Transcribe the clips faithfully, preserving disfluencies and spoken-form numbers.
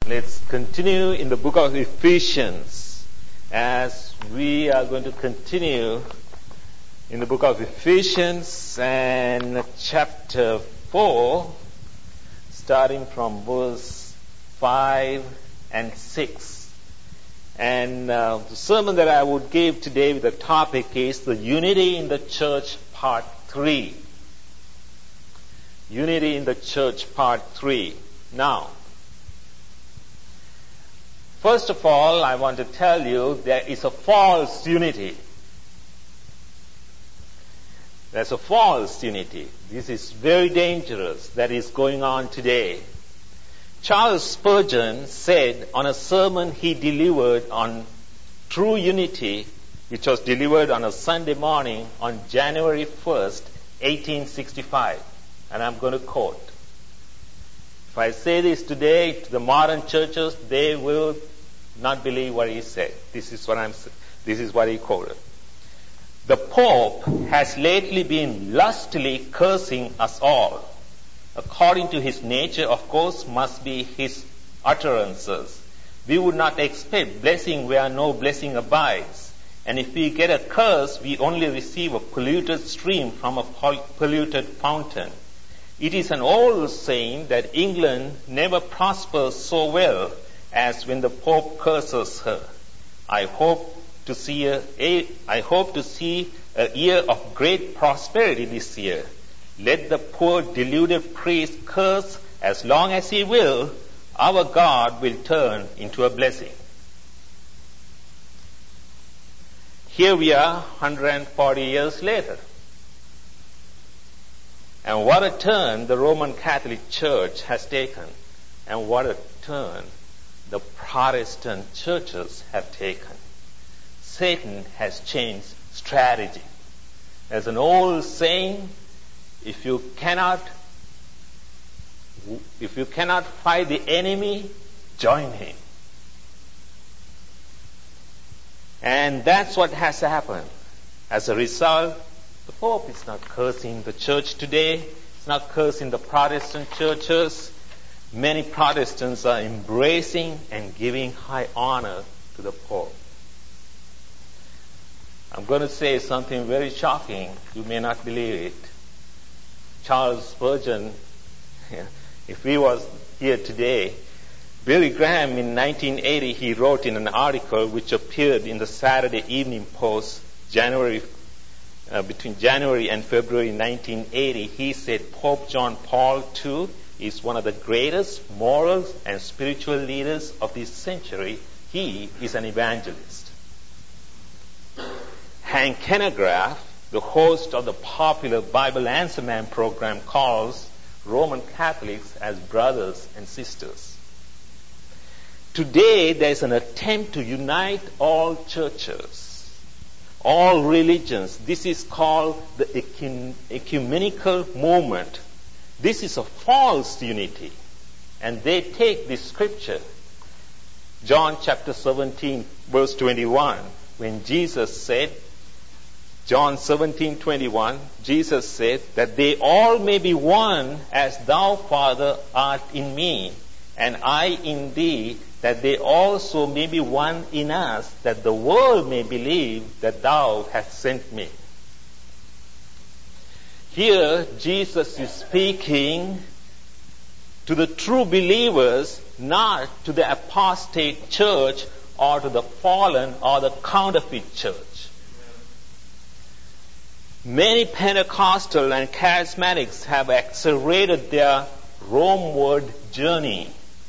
Let's continue in the book of Ephesians, as we are going to continue in the book of Ephesians and chapter four, starting from verse five and six. And uh, the sermon that I would give today with the topic is the Unity in the Church Part three. Unity in the Church Part three. Now, first of all, I want to tell you there is a false unity. There's a false unity. This is very dangerous that is going on today. Charles Spurgeon said on a sermon he delivered on true unity, which was delivered on a Sunday morning on January first, eighteen sixty-five. And I'm going to quote. If I say this today to the modern churches, they will not believe what he said. This is what I'm. This is what he quoted. The Pope has lately been lustily cursing us all. According to his nature, of course, must be his utterances. We would not expect blessing where no blessing abides. And if we get a curse, we only receive a polluted stream from a polluted fountain. It is an old saying that England never prospers so well as when the Pope curses her. I hope to see a, a I hope to see a year of great prosperity this year. Let the poor deluded priest curse as long as he will. Our God will turn into a blessing. Here we are, one hundred forty years later. And what a turn the Roman Catholic Church has taken. And what a turn the Protestant churches have taken. Satan has changed strategy. There's an old saying, if you cannot, if you cannot fight the enemy, join him. And that's what has happened. As a result, the Pope is not cursing the church today. He's not cursing the Protestant churches. Many Protestants are embracing and giving high honor to the Pope. I'm going to say something very shocking. You may not believe it. Charles Spurgeon, if he was here today, Billy Graham in nineteen eighty, he wrote in an article which appeared in the Saturday Evening Post, January uh, between January and February nineteen eighty, he said Pope John Paul the Second is one of the greatest moral and spiritual leaders of this century. He is an evangelist. Hank Hanegraaff, the host of the popular Bible Answer Man program, calls Roman Catholics as brothers and sisters. Today, there is an attempt to unite all churches, all religions. This is called the ecumenical movement. This is a false unity. And they take this scripture, John chapter seventeen, verse twenty-one, when Jesus said, John seventeen twenty-one, Jesus said that they all may be one as thou, Father, art in me, and I in thee, that they also may be one in us, that the world may believe that thou hast sent me. Here, Jesus is speaking to the true believers, not to the apostate church or to the fallen or the counterfeit church. Many Pentecostal and charismatics have accelerated their Romeward journey.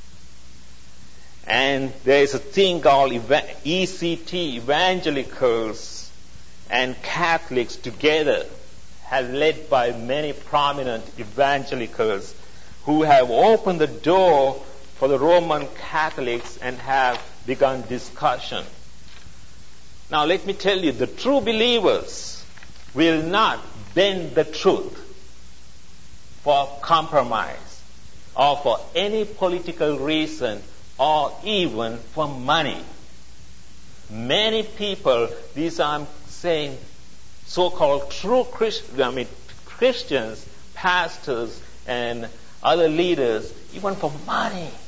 And there is a thing called E C T, evangelicals and Catholics together, have led by many prominent evangelicals who have opened the door for the Roman Catholics and have begun discussion. Now let me tell you, the true believers will not bend the truth for compromise or for any political reason or even for money. Many people, these I'm saying, so-called true Christians, I mean Christians, pastors and other leaders, even for money,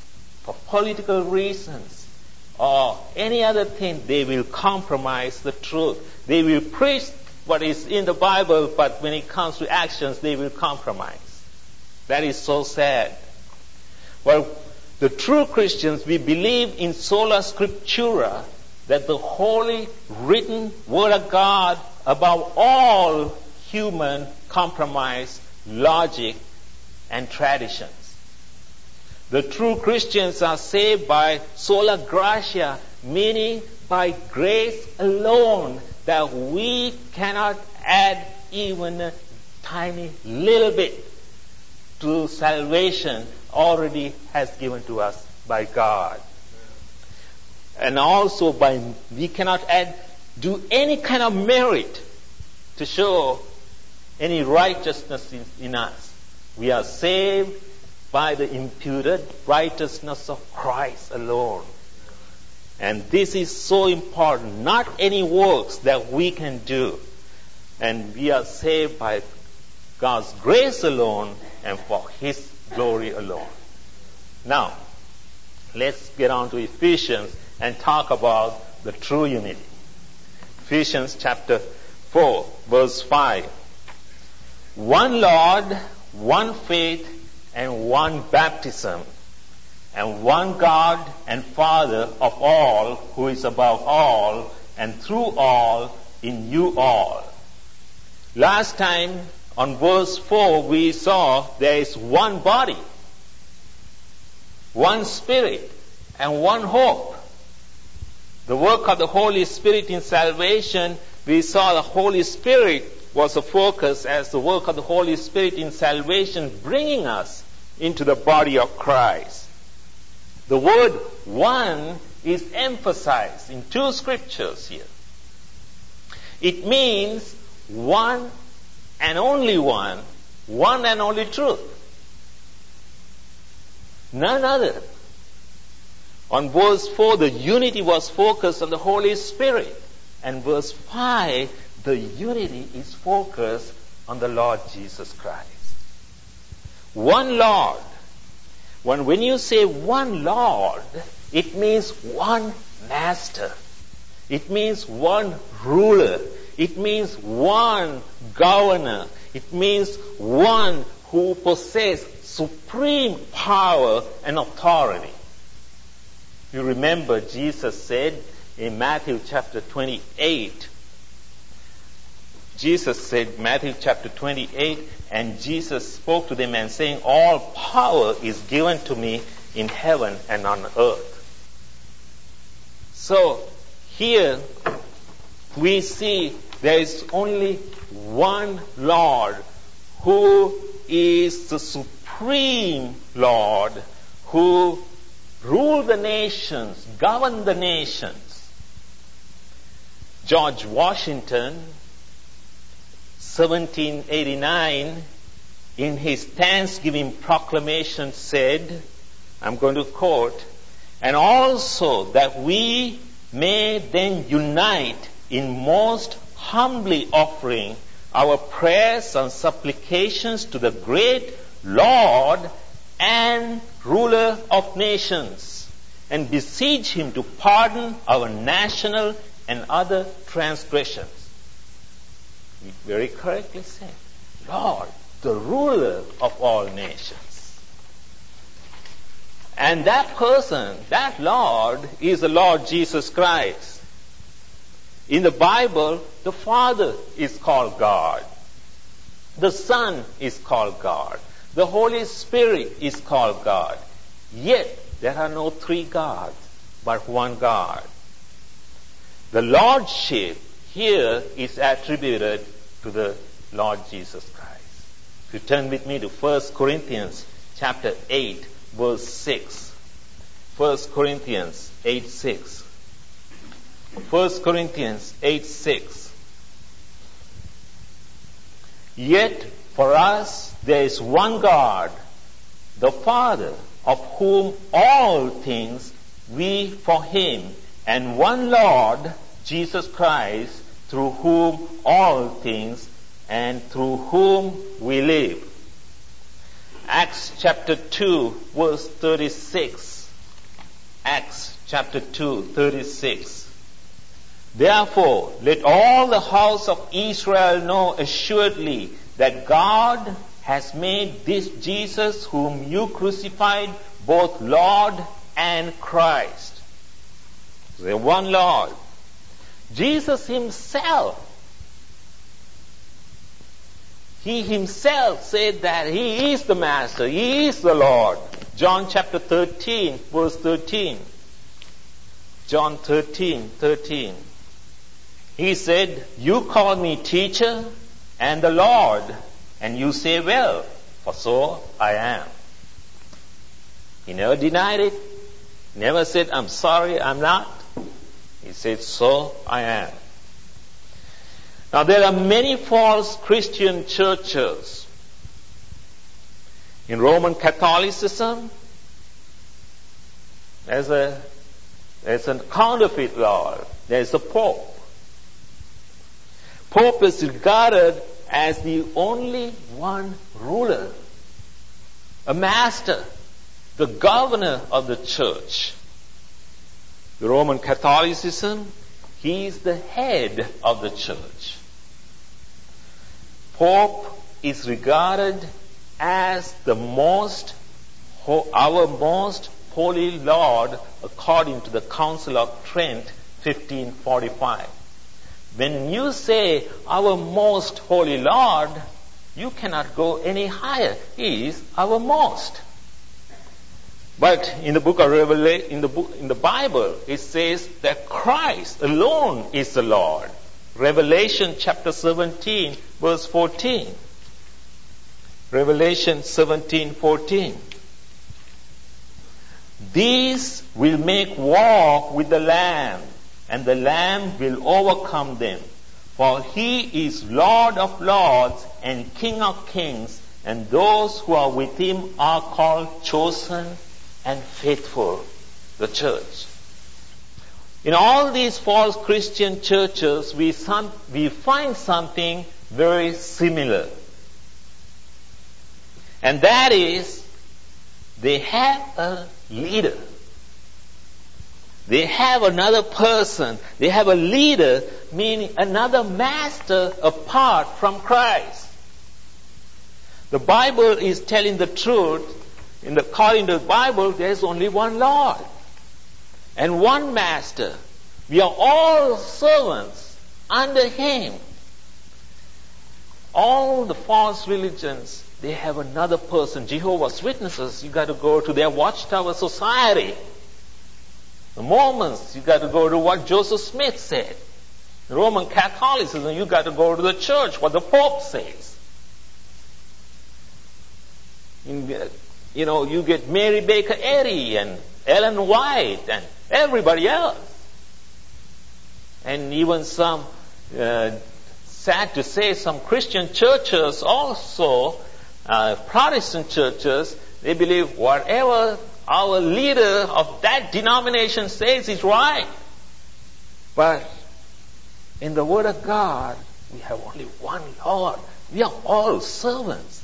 for political reasons, or any other thing, they will compromise the truth. They will preach what is in the Bible, but when it comes to actions, they will compromise. That is so sad. Well, the true Christians, we believe in sola scriptura, that the holy written word of God above all human compromise, logic, and traditions. The true Christians are saved by sola gratia, meaning by grace alone, that we cannot add even a tiny little bit to salvation already has given to us by God. And also by, we cannot add, do any kind of merit to show any righteousness in, in us. We are saved by the imputed righteousness of Christ alone. And this is so important. Not any works that we can do. And we are saved by God's grace alone and for His glory alone. Now, let's get on to Ephesians and talk about the true unity. Ephesians chapter four, verse five. One Lord, one faith, and one baptism, and one God and Father of all, who is above all, and through all, in you all. Last time, on verse four, we saw there is one body, one Spirit, and one hope. The work of the Holy Spirit in salvation, we saw the Holy Spirit was a focus as the work of the Holy Spirit in salvation, bringing us into the body of Christ. The word one is emphasized in two scriptures here. It means one and only one, one and only truth. None other. On verse four, the unity was focused on the Holy Spirit. And verse five, the unity is focused on the Lord Jesus Christ. One Lord. When, when you say one Lord, it means one master. It means one ruler. It means one governor. It means one who possesses supreme power and authority. You remember Jesus said in Matthew chapter twenty-eight, Jesus said, Matthew chapter twenty-eight, and Jesus spoke to them and saying, all power is given to me in heaven and on earth. So, here we see there is only one Lord who is the supreme Lord who rule the nations, govern the nations. George Washington, seventeen eighty-nine, in his Thanksgiving proclamation said, I'm going to quote, and also that we may then unite in most humbly offering our prayers and supplications to the great Lord and ruler of nations, and beseech him to pardon our national and other transgressions. He very correctly said, Lord, the ruler of all nations. And that person, that Lord, is the Lord Jesus Christ. In the Bible, the Father is called God. The Son is called God. The Holy Spirit is called God. Yet, there are no three gods, but one God. The Lordship here is attributed to the Lord Jesus Christ. If you turn with me to First Corinthians chapter eight, verse six. First Corinthians eight, six. First Corinthians eight, six. Yet for us there is one God, the Father, of whom all things we for him, and one Lord, Jesus Christ, through whom all things and through whom we live. Acts chapter two, verse thirty-six. Acts chapter two, thirty-six. Therefore, let all the house of Israel know assuredly that God has made this Jesus whom you crucified both Lord and Christ. The one Lord. Jesus himself, he himself said that he is the Master, he is the Lord. John chapter thirteen, verse thirteen. John thirteen, thirteen. He said, you call me teacher and the Lord, and you say, well, for so I am. He never denied it. Never said, I'm sorry, I'm not. He said, so I am. Now there are many false Christian churches. In Roman Catholicism, there's a, there's a counterfeit Lord. There's a Pope. Pope is regarded as the only one ruler, a master, the governor of the church. The Roman Catholicism, he is the head of the church. Pope is regarded as the most, our most holy Lord according to the Council of Trent, fifteen forty-five. When you say our most holy Lord, you cannot go any higher. He is our most. But in the book of Revelation, in the book, in the Bible, it says that Christ alone is the Lord. Revelation chapter seventeen, verse fourteen. Revelation seventeen, fourteen. These will make war with the Lamb, and the Lamb will overcome them. For he is Lord of lords and King of kings, and those who are with him are called chosen and faithful, the church. In all these false Christian churches, we, some, we find something very similar. And that is, they have a leader. They have another person. They have a leader, meaning another master apart from Christ. The Bible is telling the truth. In the, according to the Bible, there is only one Lord and one master. We are all servants under him. All the false religions, they have another person. Jehovah's Witnesses, you got to go to their Watchtower Society. The Mormons, you got to go to what Joseph Smith said. The Roman Catholicism, you got to go to the church, what the Pope says. In, you know, you get Mary Baker Eddy and Ellen White and everybody else. And even some, uh, sad to say, some Christian churches also, uh, Protestant churches, they believe whatever our leader of that denomination says is right. But in the Word of God, we have only one Lord. We are all servants.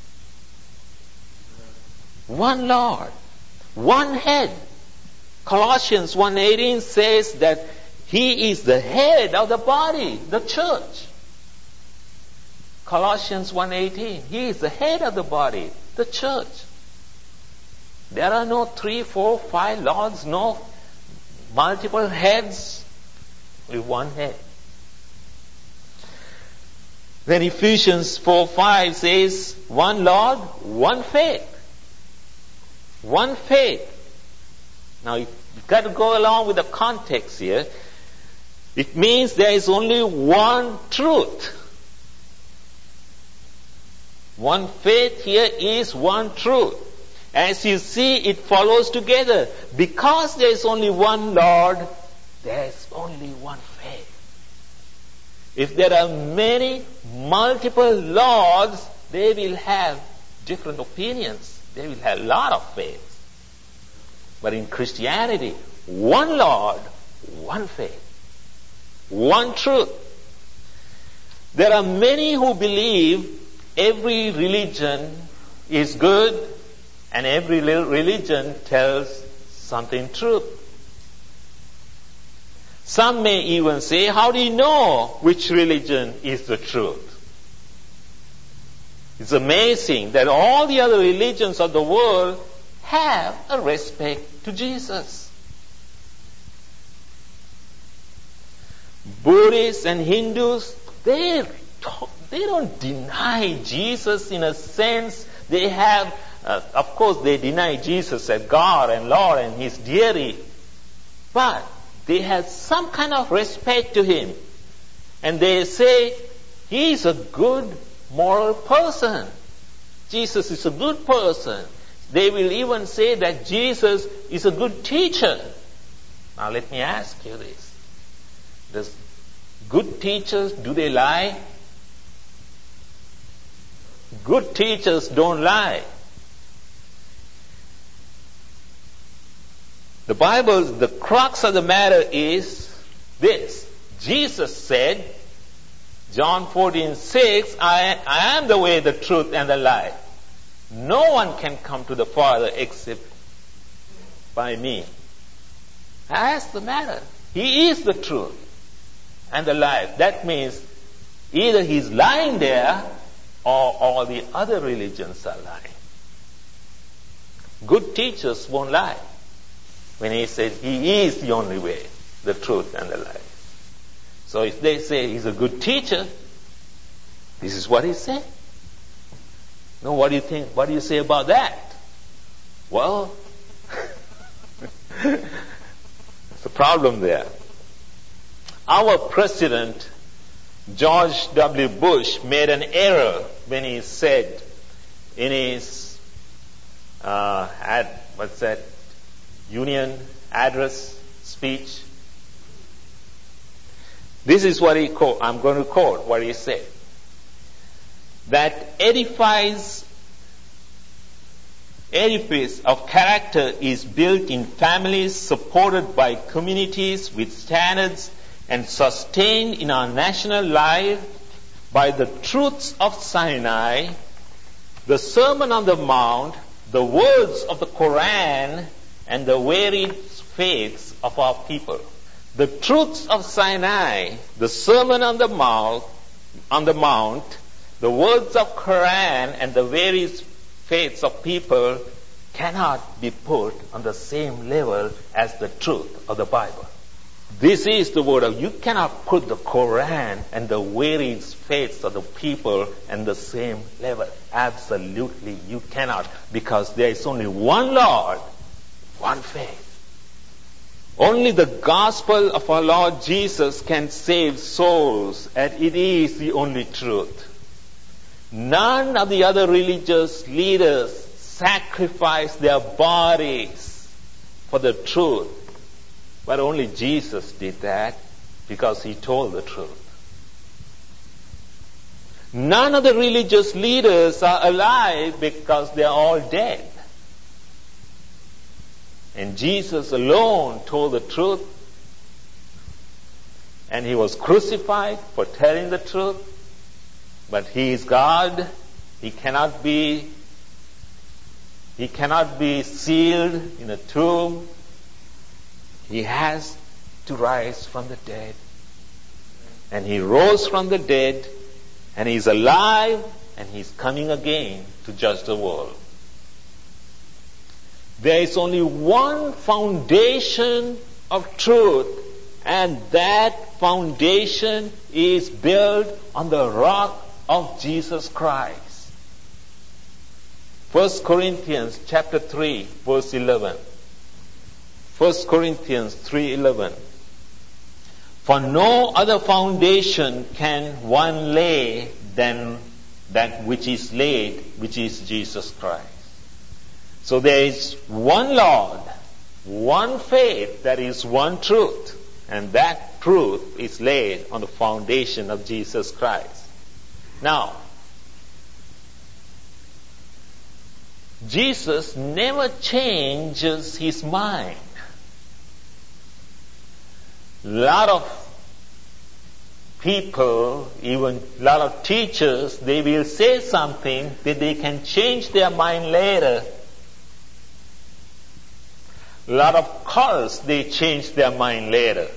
One Lord. One head. Colossians one eighteen says that he is the head of the body, the church. Colossians one eighteen. He is the head of the body, the church. There are no three, four, five lords, no multiple heads, with one head. Then Ephesians four five says, one Lord, one faith. One faith. Now you've got to go along with the context here. It means there is only one truth. One faith here is one truth. As you see, it follows together. Because there is only one Lord, there is only one faith. If there are many, multiple Lords, they will have different opinions. They will have a lot of faith. But in Christianity, one Lord, one faith. One truth. There are many who believe every religion is good and every religion tells something true. Some may even say, how do you know which religion is the truth? It's amazing that all the other religions of the world have a respect to Jesus. Buddhists and Hindus, they, they don't deny Jesus in a sense. They have, uh, of course, they deny Jesus as God and Lord and His deity. But they have some kind of respect to Him. And they say, He is a good moral person. Jesus is a good person. They will even say that Jesus is a good teacher. Now let me ask you this. Does good teachers, do they lie? Good teachers don't lie. The Bible, the crux of the matter is this. Jesus said, John fourteen six, I, I am the way, the truth, and the life. No one can come to the Father except by me. That's the matter. He is the truth and the life. That means either He's lying there or all the other religions are lying. Good teachers won't lie when He said He is the only way, the truth, and the life. So if they say He's a good teacher, this is what He said. No, what do you think? What do you say about that? Well, there's a problem there. Our president, George W. Bush, made an error when he said in his uh, ad, what's that, Union address speech. This is what he quote. I'm going to quote what he said. That edifies, edifice of character is built in families supported by communities with standards and sustained in our national life by the truths of Sinai, the Sermon on the Mount, the words of the Quran, and the varied faiths of our people. The truths of Sinai, the Sermon on the Mount, on the Mount, the words of Quran, and the various faiths of people cannot be put on the same level as the truth of the Bible. This is the word of, you cannot put the Quran and the various faiths of the people on the same level. Absolutely you cannot, because there is only one Lord, one faith. Only the gospel of our Lord Jesus can save souls, and it is the only truth. None of the other religious leaders sacrificed their bodies for the truth. But only Jesus did that because He told the truth. None of the religious leaders are alive because they are all dead. And Jesus alone told the truth. And He was crucified for telling the truth. But He is God. He cannot be, He cannot be sealed in a tomb. He has to rise from the dead. And He rose from the dead, and He's alive, and He's coming again to judge the world. There is only one foundation of truth, and that foundation is built on the rock of Jesus Christ. First Corinthians chapter three, verse eleven. First Corinthians three eleven. For no other foundation can one lay than that which is laid, which is Jesus Christ. So there is one Lord, one faith, that is one truth, and that truth is laid on the foundation of Jesus Christ. Now, Jesus never changes His mind. A lot of people, even a lot of teachers, they will say something that they can change their mind later. A lot of cults, they change their mind later.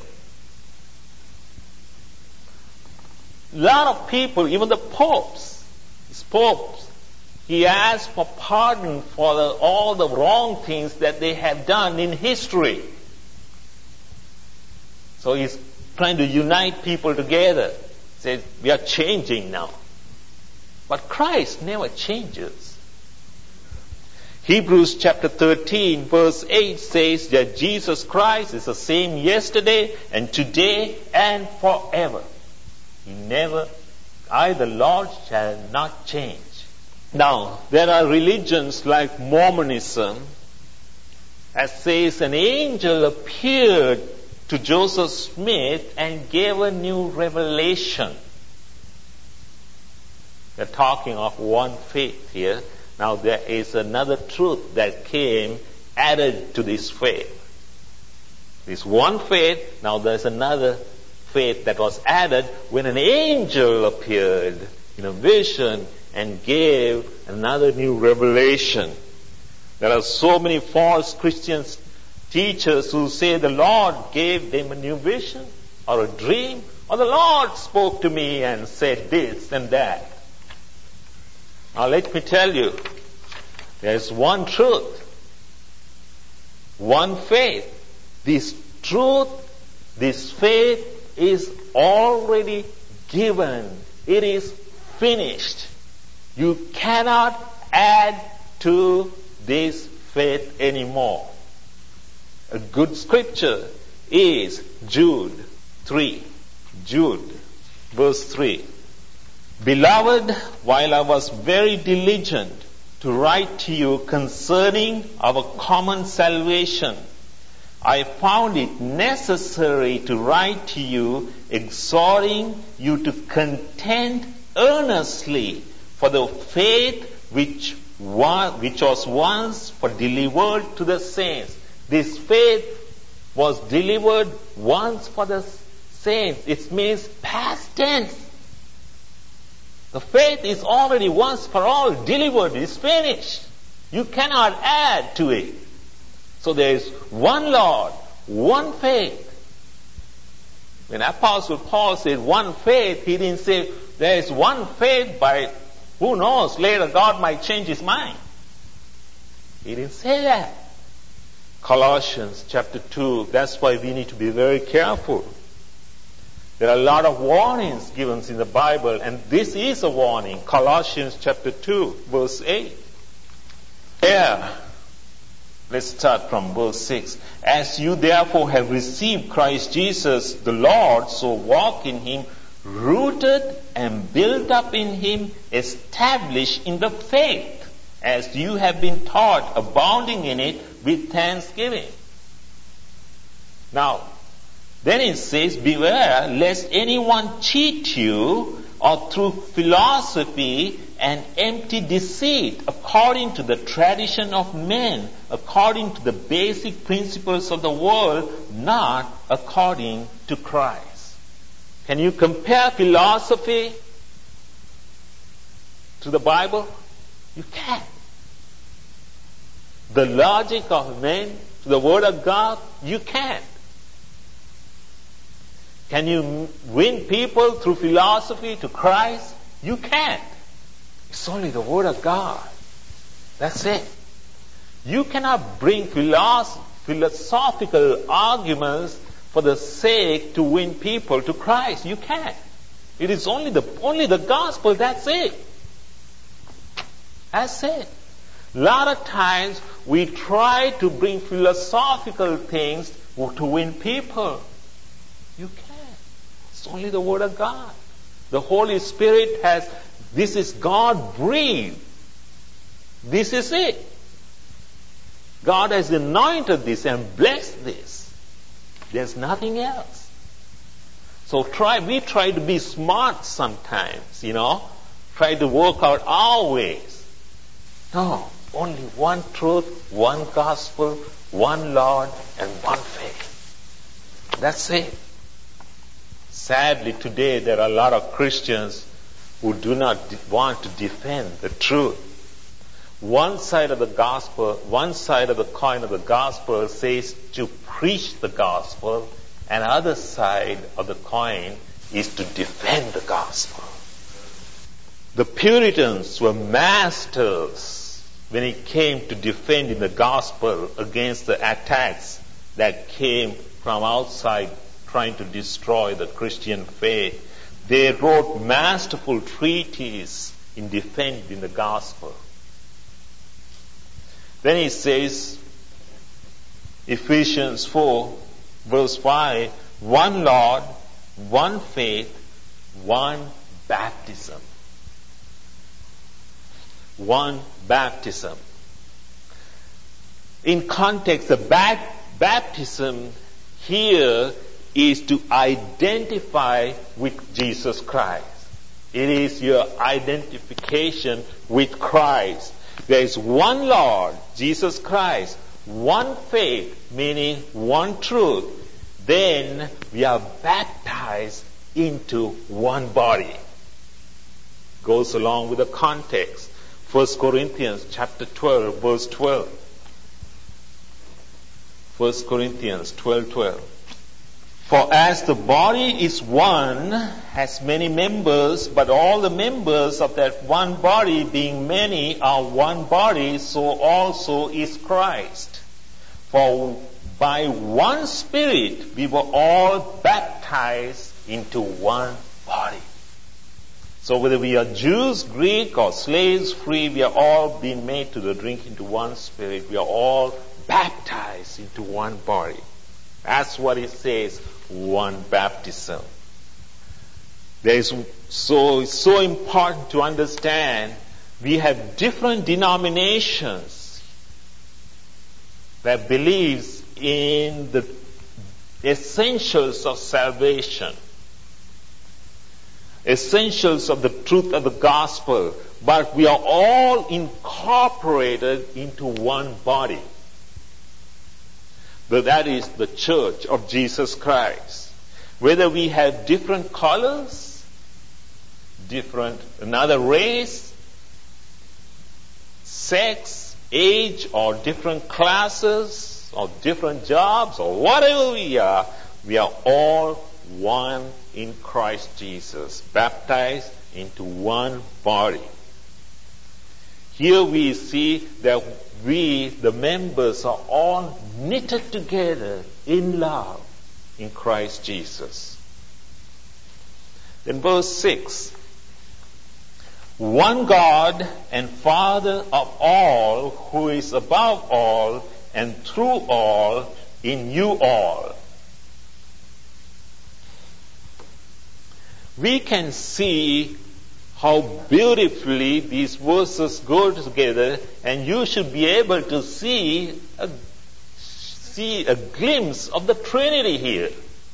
A lot of people, even the popes, these popes, he asked for pardon for the, all the wrong things that they have done in history. So he's trying to unite people together. He says, we are changing now. But Christ never changes. Hebrews chapter thirteen verse eight says that Jesus Christ is the same yesterday and today and forever. He never, I the Lord shall not change. Now, there are religions like Mormonism that says an angel appeared to Joseph Smith and gave a new revelation. We're talking of one faith here. Now there is another truth that came added to this faith. This one faith, now there's another faith that was added when an angel appeared in a vision and gave another new revelation. There are so many false Christian teachers who say the Lord gave them a new vision or a dream, or the Lord spoke to me and said this and that. Now let me tell you, there is one truth, one faith. This truth, this faith is already given. It is finished. You cannot add to this faith anymore. A good scripture is Jude three. Jude, verse three. Beloved, while I was very diligent to write to you concerning our common salvation, I found it necessary to write to you, exhorting you to contend earnestly for the faith which was, which was once for delivered to the saints. This faith was delivered once for the saints. It means past tense. The faith is already once for all delivered. It's finished. You cannot add to it. So there is one Lord, one faith. When Apostle Paul said one faith, he didn't say there is one faith, but who knows, later God might change his mind. He didn't say that. Colossians chapter two, that's why we need to be very careful. There are a lot of warnings given in the Bible, and this is a warning. Colossians chapter two, verse eight. Yeah. Let's start from verse six. As you therefore have received Christ Jesus the Lord, so walk in him, rooted and built up in him, established in the faith, as you have been taught, abounding in it with thanksgiving. Now, then it says, beware lest anyone cheat you, or through philosophy and empty deceit, according to the tradition of men, according to the basic principles of the world, not according to Christ. Can you compare philosophy to the Bible? You can't. The logic of men to the Word of God? You can't. Can you win people through philosophy to Christ? You can't. It's only the Word of God. That's it. You cannot bring philosoph- philosophical arguments for the sake to win people to Christ. You can't. It is only the only the gospel. That's it. That's it. A lot of times we try to bring philosophical things to win people. You can't. It's only the Word of God. The Holy Spirit has, this is God breathed. This is it. God has anointed this and blessed this. There's nothing else. So try, we try to be smart sometimes, you know, try to work out our ways. No, only one truth, one gospel, one Lord, and one faith. That's it. Sadly, today there are a lot of Christians who do not de- want to defend the truth. One side of the gospel, one side of the coin of the gospel says to preach the gospel, and the other side of the coin is to defend the gospel. The Puritans were masters when it came to defending the gospel against the attacks that came from outside trying to destroy the Christian faith. They wrote masterful treatises in defending the gospel. Then he says, Ephesians four, verse five, one Lord, one faith, one baptism. One baptism. In context, the ba- baptism here is to identify with Jesus Christ. It is your identification with Christ. There is one Lord, Jesus Christ, one faith, meaning one truth. Then we are baptized into one body. Goes along with the context. First Corinthians chapter twelve, verse twelve. First Corinthians twelve, twelve. For as the body is one, has many members, but all the members of that one body, being many, are one body, so also is Christ. For by one Spirit we were all baptized into one body. So whether we are Jews, Greek, or slaves, free, we are all being made to the drink into one Spirit. We are all baptized into one body. That's what it says, one baptism. There is so it's so important to understand we have different denominations that believes in the essentials of salvation, essentials of the truth of the gospel, but we are all incorporated into one body. But that is the church of Jesus Christ. Whether we have different colors, different, another race, sex, age, or different classes, or different jobs, or whatever we are, we are all one in Christ Jesus, baptized into one body. Here we see that we, the members, are all knitted together in love in Christ Jesus. Then verse six. One God and Father of all, who is above all and through all, in you all. We can see how beautifully these verses go together, and you should be able to see a, see a glimpse of the Trinity here.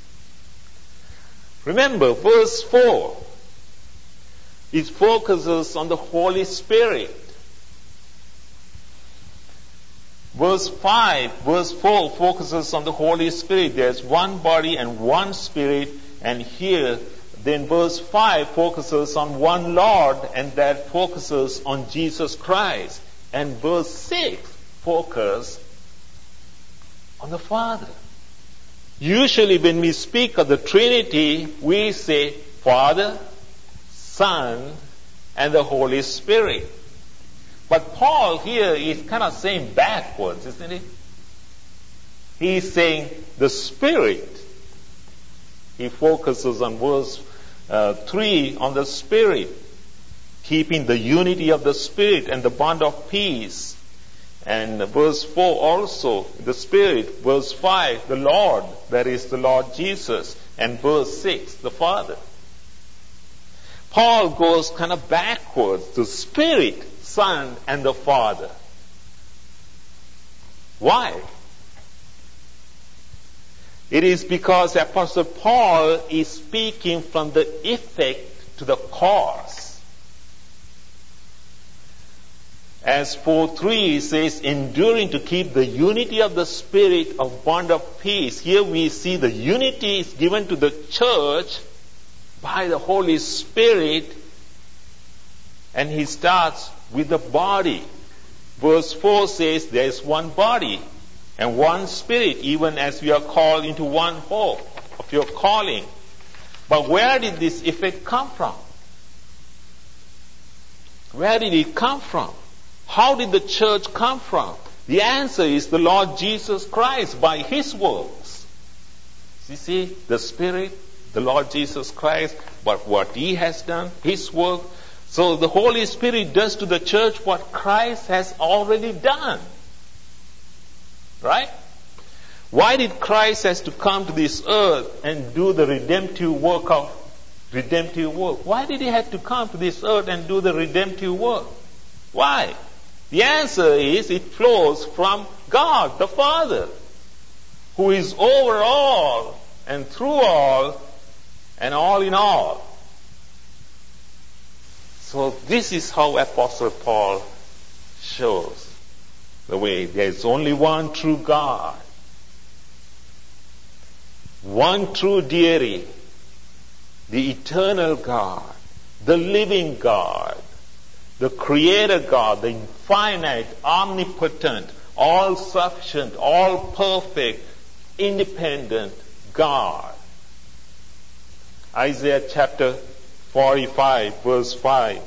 Remember, verse four, it focuses on the Holy Spirit. Verse five, verse four focuses on the Holy Spirit. There's one body and one Spirit, and here then verse five focuses on one Lord, and that focuses on Jesus Christ. And verse six focuses on the Father. Usually when we speak of the Trinity, we say Father, Son, and the Holy Spirit. But Paul here is kind of saying backwards, isn't he? He's saying the Spirit. He focuses on verse uh, three on the Spirit, keeping the unity of the Spirit and the bond of peace. And verse four also, the Spirit. Verse five, the Lord, that is the Lord Jesus. And verse six, the Father. Paul goes kind of backwards, the Spirit, Son, and the Father. Why? It is because Apostle Paul is speaking from the effect to the cause. As four three says, enduring to keep the unity of the Spirit of bond of peace. Here we see the unity is given to the church by the Holy Spirit, and he starts with the body. Verse four says there is one body and one spirit, even as we are called into one hope of your calling. But where did this effect come from? Where did it come from? How did the church come from? The answer is the Lord Jesus Christ by His works. You see, the Spirit, the Lord Jesus Christ, but what He has done, His work. So the Holy Spirit does to the church what Christ has already done. Right? Why did Christ has to come to this earth and do the redemptive work of redemptive work? Why did He have to come to this earth and do the redemptive work? Why? The answer is it flows from God, the Father, who is over all and through all and all in all. So this is how Apostle Paul shows the way. There is only one true God, one true deity, the eternal God, the living God, the Creator God, the infinite, omnipotent, all-sufficient, all-perfect, independent God. Isaiah chapter forty-five, verse five.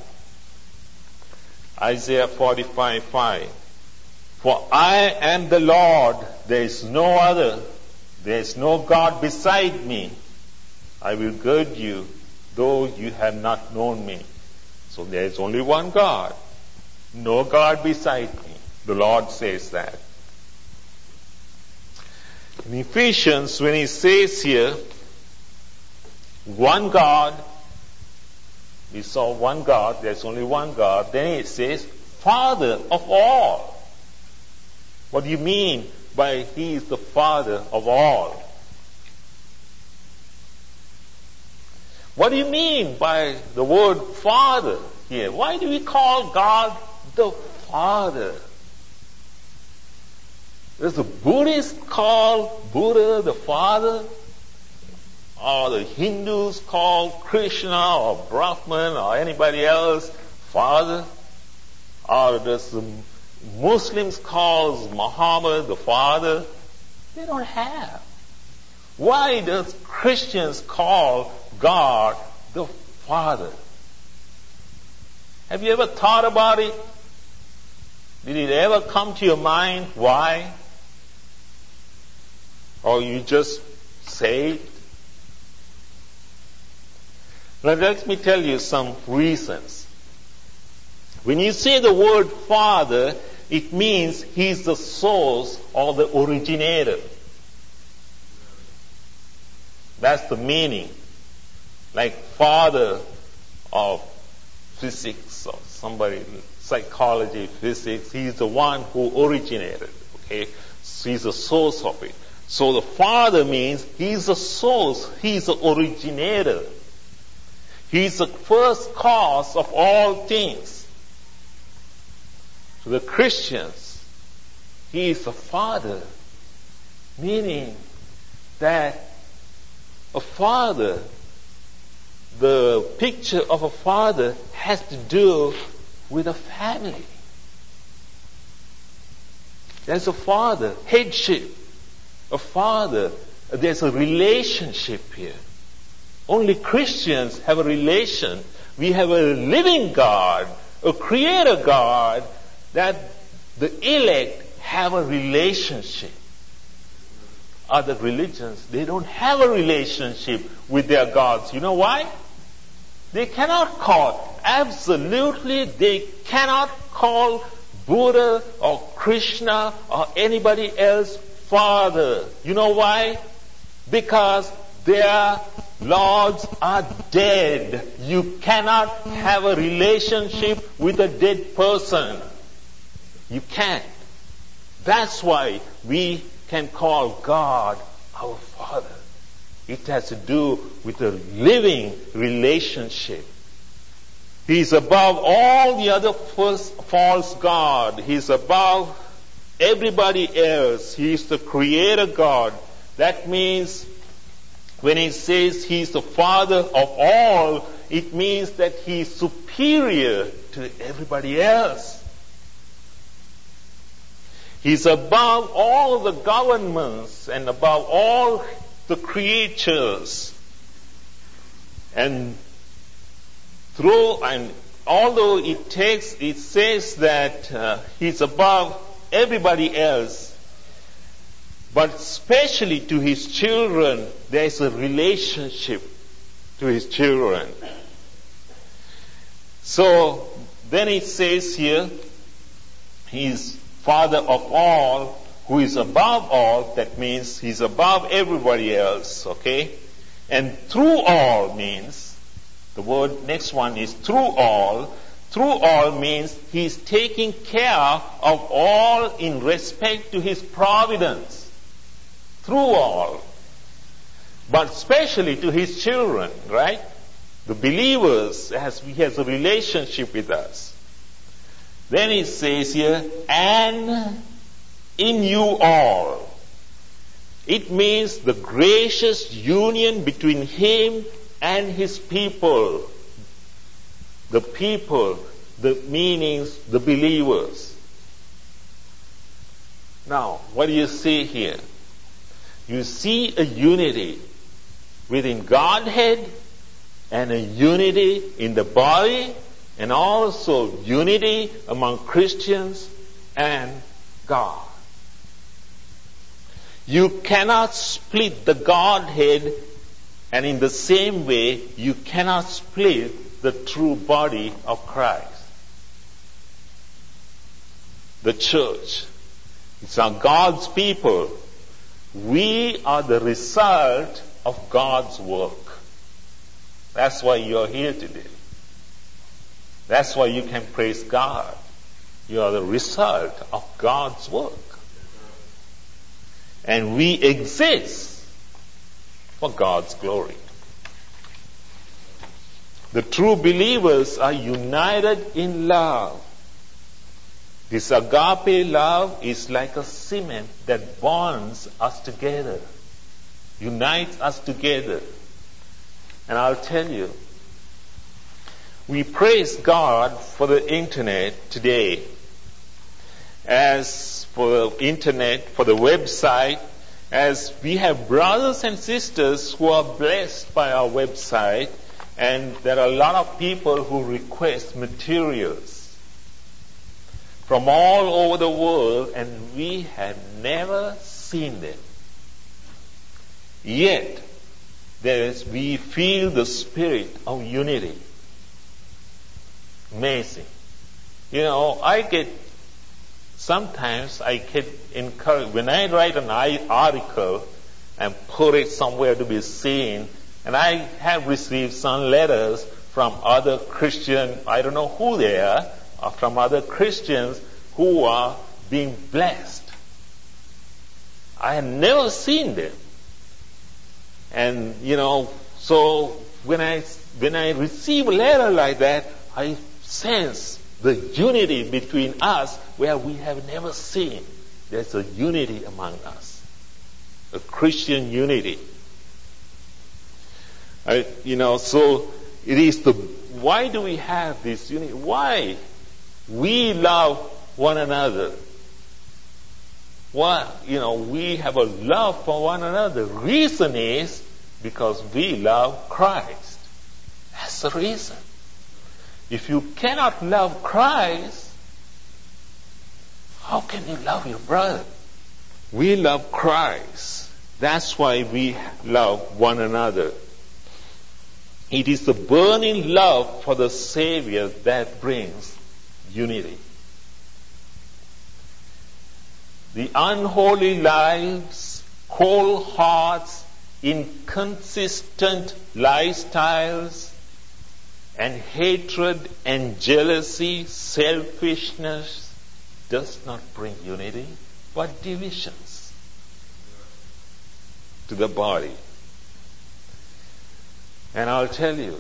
Isaiah forty-five, five. For I am the Lord, there is no other, there is no God beside me. I will gird you, though you have not known me. So there is only one God, no God beside me. The Lord says that. In Ephesians, when he says here, one God, we saw one God, there's only one God, then it says, Father of all. What do you mean by He is the Father of all? What do you mean by the word Father here? Why do we call God the Father? Does the Buddhist call Buddha the Father? Or the Hindus call Krishna or Brahman or anybody else Father? Or does the Muslims call Muhammad the Father? They don't have. Why does Christians call God the Father? Have you ever thought about it? Did it ever come to your mind why? Or you just say it? Now let me tell you some reasons. When you say the word Father, it means He's the source or the originator. That's the meaning. Like father of physics or somebody, psychology, physics, He's the one who originated. Okay? So He's the source of it. So the Father means He's the source, He's the originator. He's the first cause of all things. To the Christians, He is the Father, meaning that a father, the picture of a father has to do with a family. There's a father, headship, a father, there's a relationship here. Only Christians have a relation. We have a living God, a creator God, that the elect have a relationship. Other religions, they don't have a relationship with their gods. You know why? They cannot call, absolutely they cannot call Buddha or Krishna or anybody else Father. You know why? Because their lords are dead. You cannot have a relationship with a dead person. You can't. That's why we can call God our Father. It has to do with a living relationship. He is above all the other first false God. He is above everybody else. He is the creator God. That means when He says He is the Father of all, it means that He is superior to everybody else. He's above all the governments and above all the creatures. And through, and although it takes, it says that uh, he's above everybody else, but especially to his children, there is a relationship to his children. So then it says here, he's Father of all, who is above all. That means he's above everybody else, okay? And through all means, the word next one is through all. Through all means he's taking care of all in respect to his providence. Through all. But especially to his children, right? The believers, as he has a relationship with us. Then it says here, and in you all. It means the gracious union between him and his people. The people, the meanings, the believers. Now, what do you see here? You see a unity within Godhead and a unity in the body, and also unity among Christians and God. You cannot split the Godhead, and in the same way, you cannot split the true body of Christ. The church. It's our God's people. We are the result of God's work. That's why you're here today. That's why you can praise God. You are the result of God's work. And we exist for God's glory. The true believers are united in love. This agape love is like a cement that bonds us together, unites us together. And I'll tell you, we praise God for the internet today. As for the internet, for the website, as we have brothers and sisters who are blessed by our website, and there are a lot of people who request materials from all over the world, and we have never seen them. Yet, there is, we feel the spirit of unity. Amazing. You know, I get, sometimes I get encouraged, when I write an article and put it somewhere to be seen, and I have received some letters from other Christian, I don't know who they are, or from other Christians who are being blessed. I have never seen them. And, you know, so when I, when I receive a letter like that, I sense the unity between us where we have never seen. There's a unity among us. A Christian unity. I, you know, so it is the, why do we have this unity? Why? We love one another. Why? You know, we have a love for one another. The reason is because we love Christ. That's the reason. If you cannot love Christ, how can you love your brother? We love Christ. That's why we love one another. It is the burning love for the Savior that brings unity. The unholy lives, cold hearts, inconsistent lifestyles, and hatred and jealousy, selfishness does not bring unity, but divisions to the body. And I'll tell you,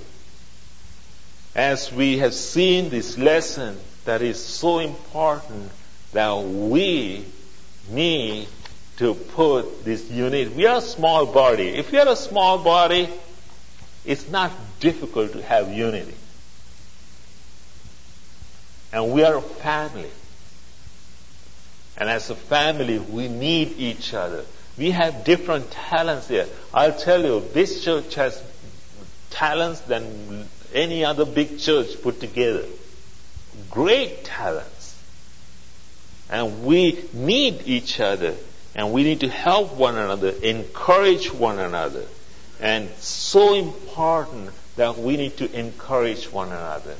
as we have seen this lesson that is so important, that we need to put this unit. We are a small body. If you are a small body, it's not difficult to have unity. And we are a family. And as a family, we need each other. We have different talents here. I'll tell you, this church has talents than any other big church put together. Great talents. And we need each other. And we need to help one another, encourage one another. And so important that we need to encourage one another.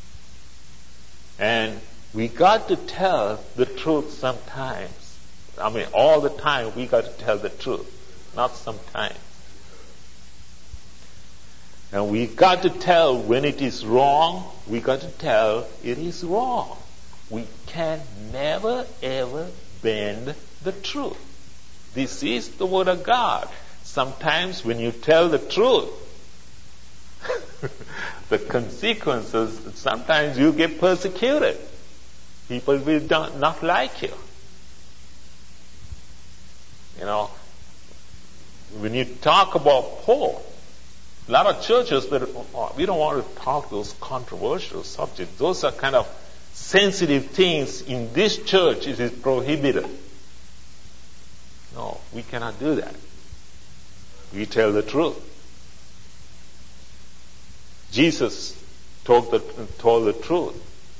And we got to tell the truth sometimes. I mean, all the time we got to tell the truth, not sometimes. And we got to tell when it is wrong, we got to tell it is wrong. We can never ever bend the truth. This is the Word of God. Sometimes when you tell the truth, the consequences, sometimes you get persecuted. People will not like you. You know, when you talk about Paul, a lot of churches, that oh, we don't want to talk those controversial subjects. Those are kind of sensitive things. In this church, it is prohibited. No, we cannot do that. We tell the truth. Jesus told the, told the truth.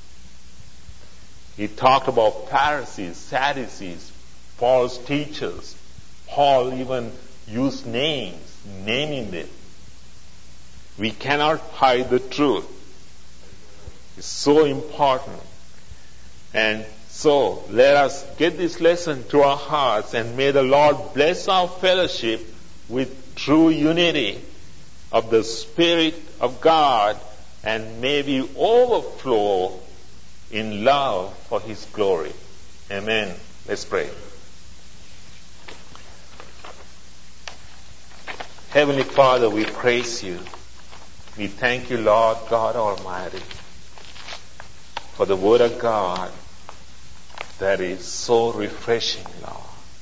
He talked about Pharisees, Sadducees, false teachers. Paul even used names, naming them. We cannot hide the truth. It's so important. And so, let us get this lesson to our hearts, and may the Lord bless our fellowship with true unity of the Spirit of God, and may we overflow in love for His glory. Amen. Let's pray. Heavenly Father, we praise You. We thank You, Lord God Almighty, for the Word of God that is so refreshing, Lord.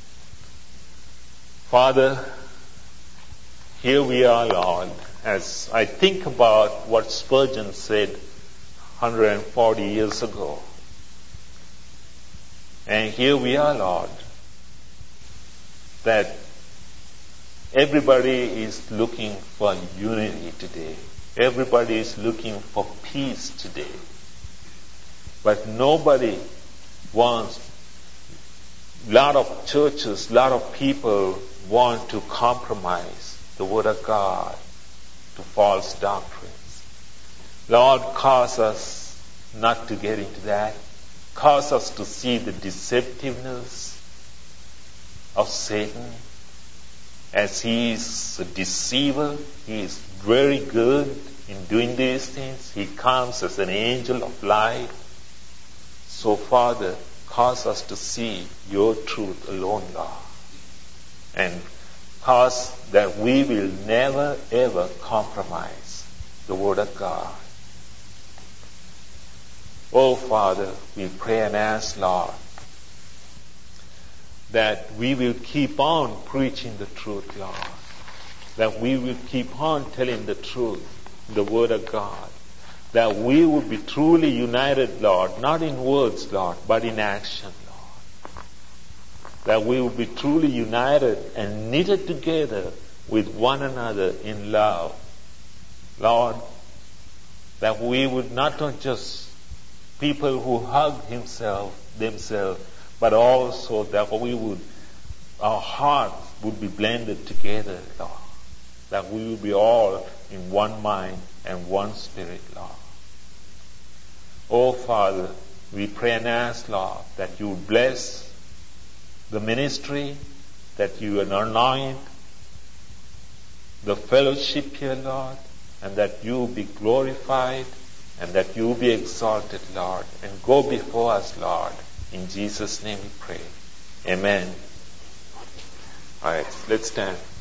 Father, here we are, Lord, as I think about what Spurgeon said one hundred forty years ago. And here we are, Lord, that everybody is looking for unity today. Everybody is looking for peace today. But nobody wants, a lot of churches, a lot of people want to compromise the Word of God to false doctrines. Lord, cause us not to get into that. Cause us to see the deceptiveness of Satan. As he is a deceiver, he is very good in doing these things. He comes as an angel of light. So, Father, cause us to see Your truth alone, Lord. And cause that we will never, ever compromise the Word of God. Oh, Father, we pray and ask, Lord, that we will keep on preaching the truth, Lord. That we will keep on telling the truth, the Word of God. That we will be truly united, Lord, not in words, Lord, but in action, Lord. That we will be truly united and knitted together with one another in love. Lord, that we would not just people who hug himself, themselves, but also that we would, our hearts would be blended together, Lord. That we will be all in one mind and one spirit, Lord. Oh, Father, we pray and ask, Lord, that You bless the ministry, that You anoint the fellowship here, Lord, and that You be glorified and that You be exalted, Lord, and go before us, Lord. In Jesus' name we pray. Amen. All right, let's stand.